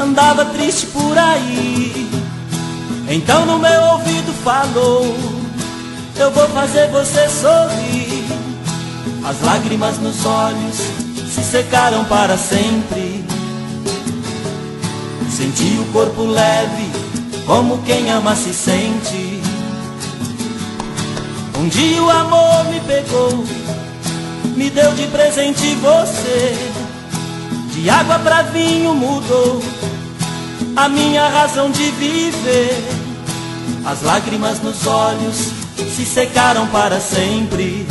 andava triste por aí. Então no meu ouvido falou: eu vou fazer você sorrir. As lágrimas nos olhos se secaram para sempre. Senti o corpo leve, como quem ama se sente. Um dia o amor me pegou, me deu de presente você. De água pra vinho mudou a minha razão de viver. As lágrimas nos olhos se secaram para sempre.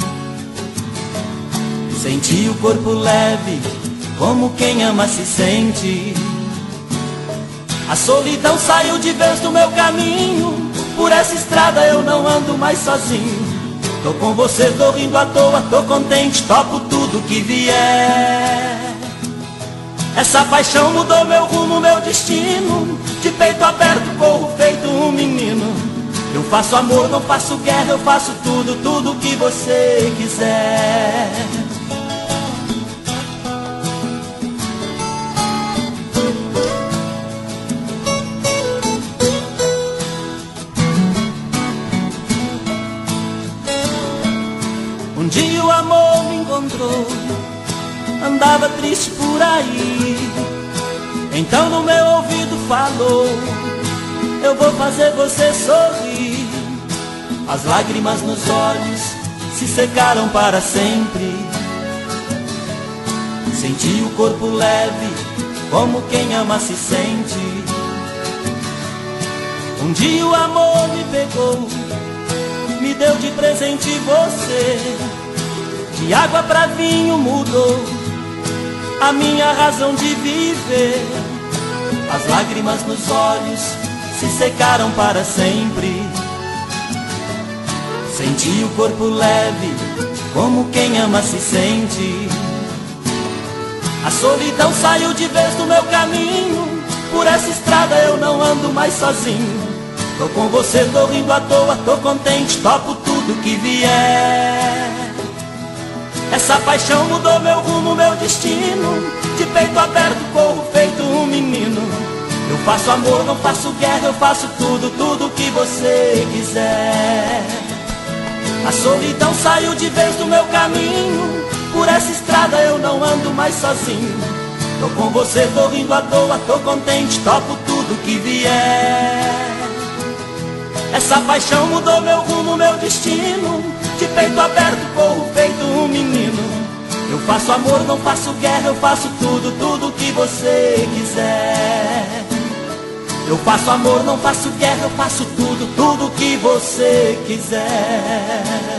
Senti o corpo leve, como quem ama se sente. A solidão saiu de vez do meu caminho. Por essa estrada eu não ando mais sozinho. Tô com você, tô rindo à toa, tô contente, topo tudo que vier. Essa paixão mudou meu rumo, meu destino. De peito aberto corro feito um menino. Eu faço amor, não faço guerra, eu faço tudo, tudo que você quiser. Um dia o amor me encontrou, andava triste por aí. Então no meu ouvido falou: eu vou fazer você sorrir. As lágrimas nos olhos se secaram para sempre. Senti o corpo leve, como quem ama se sente. Um dia o amor me pegou, me deu de presente você. De água pra vinho mudou a minha razão de viver. As lágrimas nos olhos se secaram para sempre. Senti o corpo leve, como quem ama se sente. A solidão saiu de vez do meu caminho. Por essa estrada eu não ando mais sozinho. Tô com você, tô rindo à toa, tô contente, topo tudo que vier. Essa paixão mudou meu rumo, meu destino. De peito aberto corro feito um menino. Eu faço amor, não faço guerra, eu faço tudo, tudo que você quiser. A solidão saiu de vez do meu caminho. Por essa estrada eu não ando mais sozinho. Tô com você, tô rindo à toa, tô contente, topo tudo que vier. Essa paixão mudou meu rumo, meu destino. De peito aberto corro feito um menino. Eu faço amor, não faço guerra, eu faço tudo, tudo que você quiser. Eu faço amor, não faço guerra, eu faço tudo, tudo que você quiser.